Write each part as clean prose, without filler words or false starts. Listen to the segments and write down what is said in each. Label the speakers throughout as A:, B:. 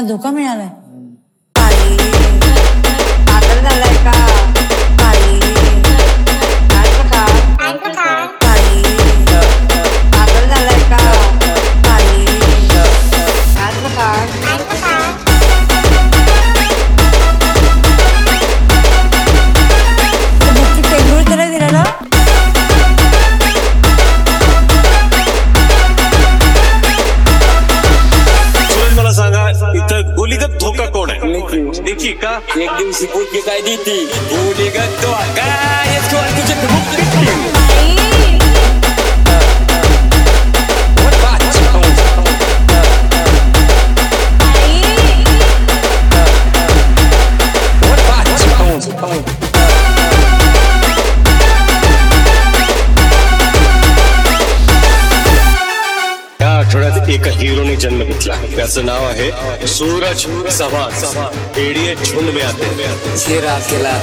A: धोका मिळालाय.
B: पागल झालाय का? काय प्रकार? पागल झालाय का? काय प्रकार?
A: बुक्की टेंगूळ त्याला दिलेला.
C: मला सांगा, इथं गोलीगत धोका कोण आहे? निकी का?
D: एक दिवशी बुक्की काय देती गोलीगत धोका तुझे
C: आठवड्यात एका हिरोने जन्म घेतला. त्याचं नाव आहे सूरज सवाज. एडीए झुंड में आते
D: शेरा केला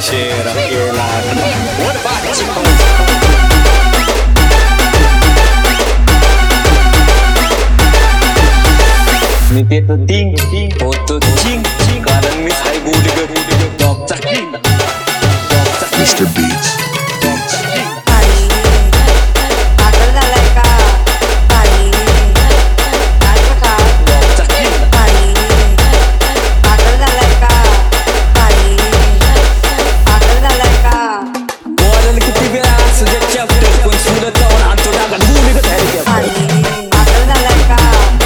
D: मी पेतो टिंग होतो चिंग कारण मी हाय गोलीगत टॉपचा किंग.
E: Mr. Beats.
B: पागल झालाय का? काय प्रकार? पागल झालाय का? पागल झालाय का?
D: बोलायला किती वेळा असू दे चॅप्टर पण सुरत जाऊन आणतो टाका गोलीगत आहे.
B: पागल झालाय का?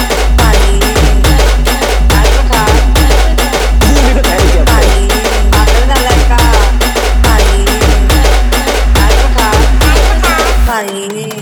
B: काय प्रकार?
D: गोलीगत आहे.
B: पागल झालाय का? काय प्रकार?